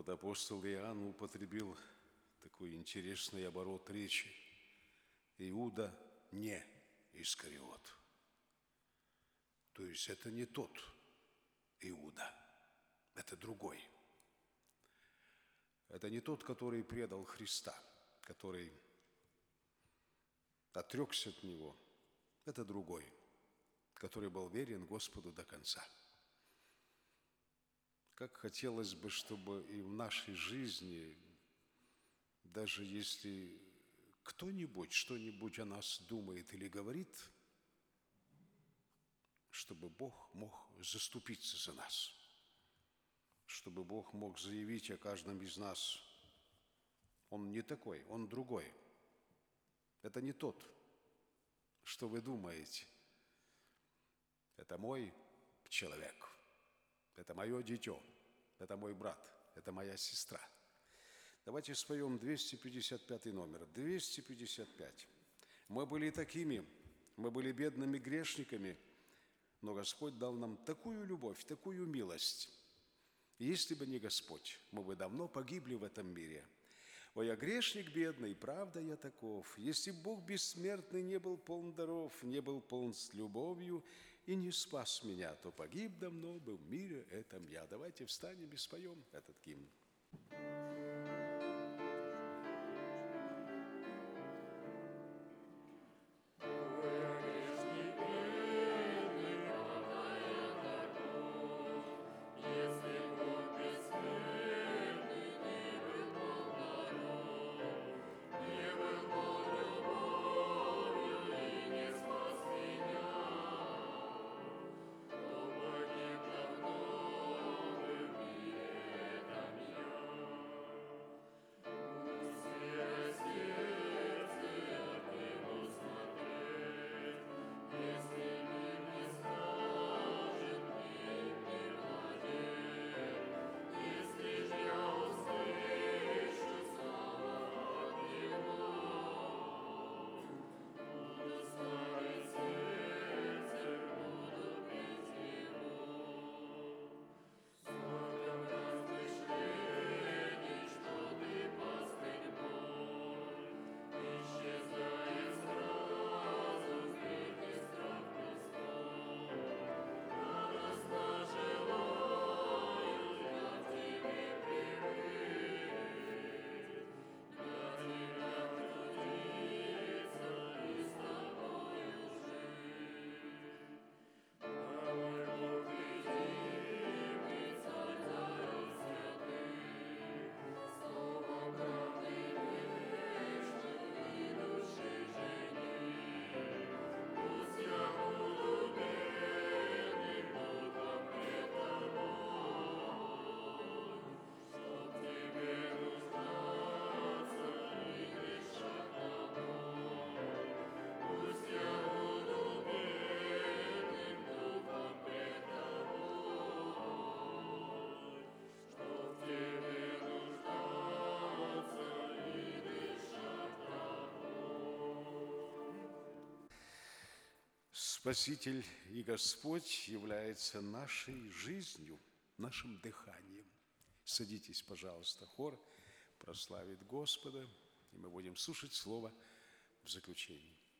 Вот апостол Иоанн употребил такой интересный оборот речи. Иуда не Искариот. То есть это не тот Иуда, это другой. Это не тот, который предал Христа, который отрекся от Него. Это другой, который был верен Господу до конца. Как хотелось бы, чтобы и в нашей жизни, даже если кто-нибудь что-нибудь о нас думает или говорит, чтобы Бог мог заступиться за нас, чтобы Бог мог заявить о каждом из нас: он не такой, он другой. Это не тот, что вы думаете. Это мой человек, это мое дитё, это мой брат, это моя сестра. Давайте споем 255 номер. 255. Мы были такими, мы были бедными грешниками, но Господь дал нам такую любовь, такую милость. Если бы не Господь, мы бы давно погибли в этом мире. О, я грешник бедный, правда я таков. Если Бог бессмертный не был полн даров, не был полн с любовью и не спас меня, то погиб давно бы в мире этом я. Давайте встанем и споем этот гимн. Спаситель и Господь является нашей жизнью, нашим дыханием. Садитесь, пожалуйста, хор прославит Господа, и мы будем слушать слово в заключении.